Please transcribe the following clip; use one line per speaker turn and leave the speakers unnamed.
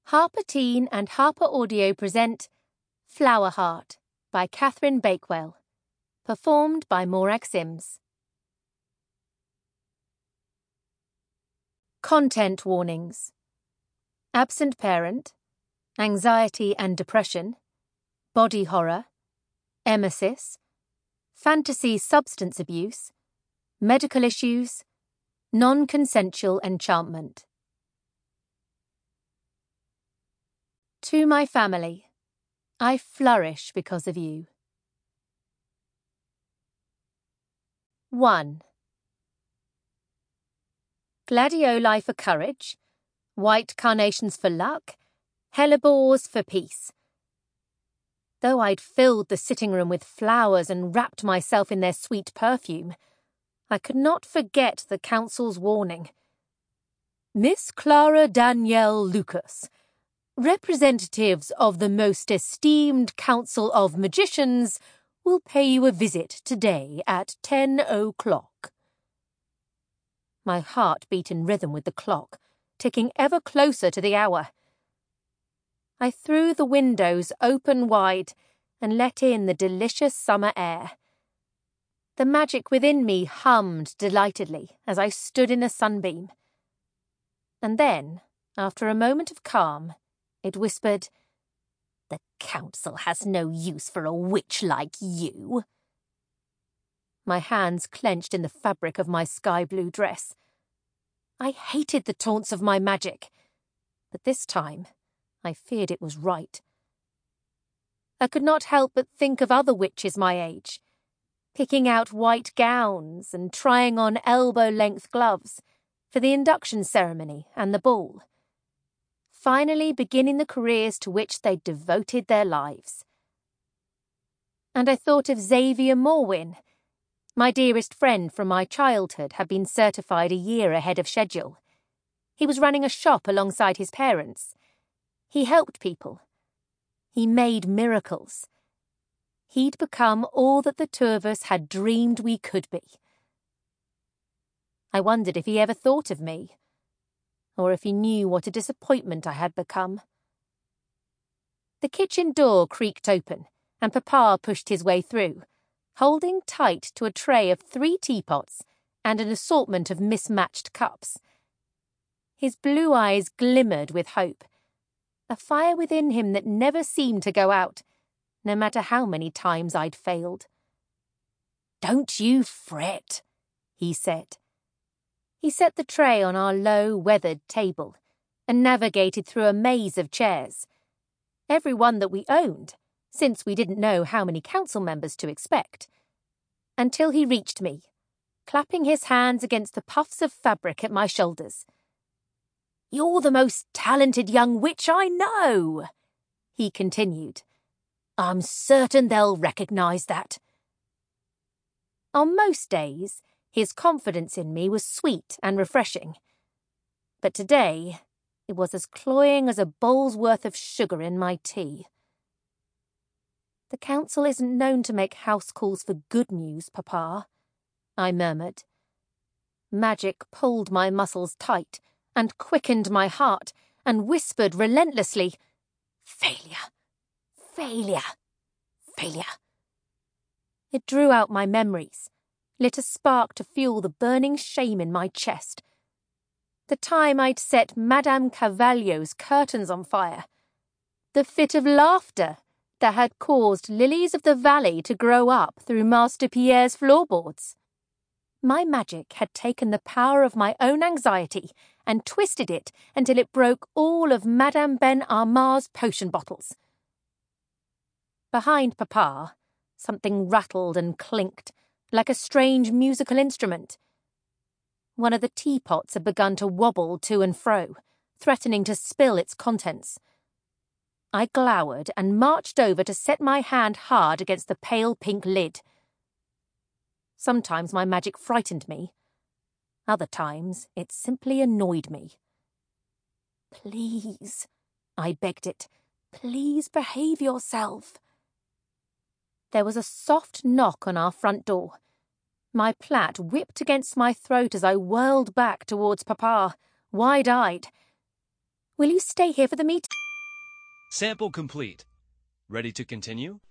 Harper Teen and Harper Audio present Flower Heart by Catherine Bakewell, performed by Morag Sims. Content warnings: absent parent, anxiety and depression, body horror, emesis, fantasy substance abuse, medical issues, non-consensual enchantment. To my family, I flourish because of you. 1. Gladioli for courage, white carnations for luck, hellebores for peace. Though I'd filled the sitting room with flowers and wrapped myself in their sweet perfume, I could not forget the council's warning. Miss Clara Danielle Lucas, representatives of the most esteemed Council of Magicians, will pay you a visit today at 10 o'clock. My heart beat in rhythm with the clock, ticking ever closer to the hour. I threw the windows open wide and let in the delicious summer air. The magic within me hummed delightedly as I stood in a sunbeam. And then, after a moment of calm, it whispered, "The council has no use for a witch like you." My hands clenched in the fabric of my sky-blue dress. I hated the taunts of my magic, but this time I feared it was right. I could not help but think of other witches my age, picking out white gowns and trying on elbow-length gloves for the induction ceremony and the ball, finally beginning the careers to which they'd devoted their lives. And I thought of Xavier Morwin. My dearest friend from my childhood had been certified a year ahead of schedule. He was running a shop alongside his parents. He helped people. He made miracles. He'd become all that the two of us had dreamed we could be. I wondered if he ever thought of me, or if he knew what a disappointment I had become. The kitchen door creaked open, and Papa pushed his way through, holding tight to a tray of 3 teapots and an assortment of mismatched cups. His blue eyes glimmered with hope, a fire within him that never seemed to go out, no matter how many times I'd failed. "Don't you fret," he said. He set the tray on our low, weathered table and navigated through a maze of chairs, every one that we owned, since we didn't know how many council members to expect, until he reached me, clapping his hands against the puffs of fabric at my shoulders. "You're the most talented young witch I know," he continued. "I'm certain they'll recognize that." On most days, his confidence in me was sweet and refreshing. But today, it was as cloying as a bowl's worth of sugar in my tea. "The council isn't known to make house calls for good news, Papa," I murmured. Magic pulled my muscles tight and quickened my heart and whispered relentlessly, "Failure, failure, failure." It drew out my memories, lit a spark to fuel the burning shame in my chest. The time I'd set Madame Carvalho's curtains on fire. The fit of laughter that had caused lilies of the valley to grow up through Master Pierre's floorboards. My magic had taken the power of my own anxiety and twisted it until it broke all of Madame Ben Armar's potion bottles. Behind Papa, something rattled and clinked, like a strange musical instrument. One of the teapots had begun to wobble to and fro, threatening to spill its contents. I glowered and marched over to set my hand hard against the pale pink lid. Sometimes my magic frightened me. Other times it simply annoyed me. "Please," I begged it, "please behave yourself." There was a soft knock on our front door. My plait whipped against my throat as I whirled back towards Papa, wide-eyed. Will you stay here for the meeting?
Sample complete. Ready to continue?